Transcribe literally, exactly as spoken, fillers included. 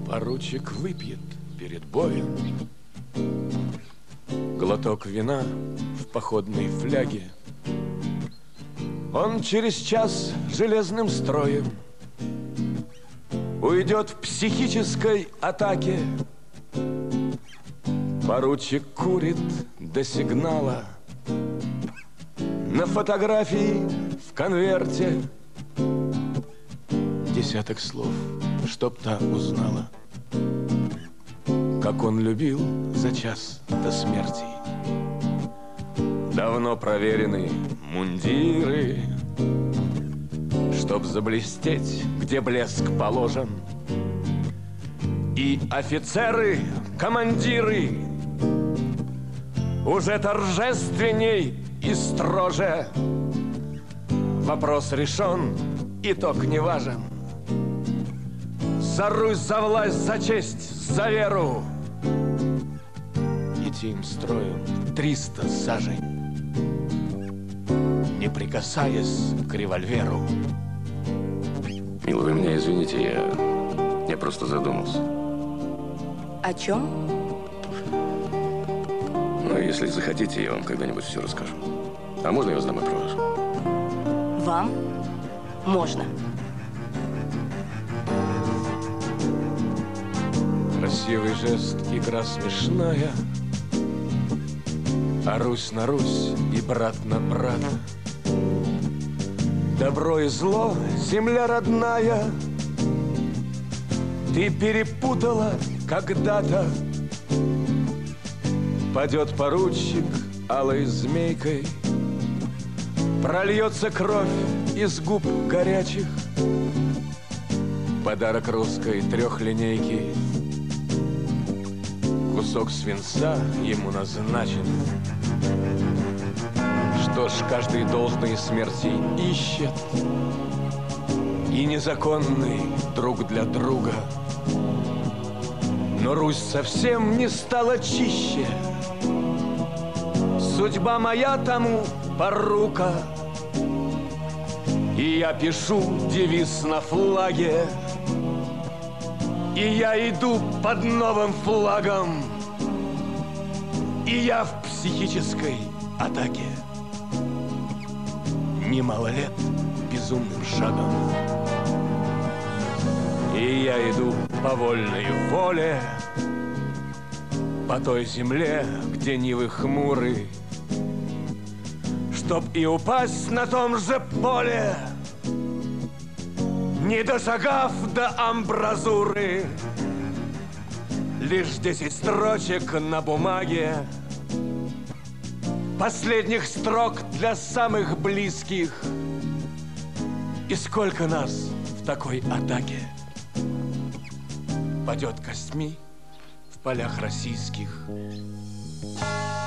Поручик выпьет перед боем глоток вина в походной фляге. Он через час железным строем уйдет в психической атаке. Поручик курит до сигнала на фотографии в конверте. Десяток слов, чтоб та узнала, как он любил за час до смерти. Давно проверены мундиры, чтоб заблестеть, где блеск положен. И офицеры, командиры уже торжественней и строже. Вопрос решен, итог не важен. За Русь, за власть, за честь, за веру. Идти им строем триста сажень, не прикасаясь к револьверу. Мила, вы меня извините, я, я просто задумался. О чем? Ну, если захотите, я вам когда-нибудь все расскажу. А можно я вас домой провожу? Вам можно. Красивый жест, игра смешная, а Русь на Русь и брат на брата. Добро и зло, земля родная, ты перепутала когда-то. Падет поручик алой змейкой, прольется кровь из губ горячих. Подарок русской трехлинейки, кусок свинца ему назначен. Что ж, каждый должной смерти ищет, и незаконный друг для друга. Но Русь совсем не стала чище, судьба моя тому порука. И я пишу девиз на флаге, и я иду под новым флагом, и я в психической атаке. Немало лет безумным шагом, и я иду по вольной воле, по той земле, где нивы хмуры, чтоб и упасть на том же поле, не дошагав до амбразуры. Лишь десять строчек на бумаге, последних строк для самых близких. И сколько нас в такой атаке падет костьми в полях российских.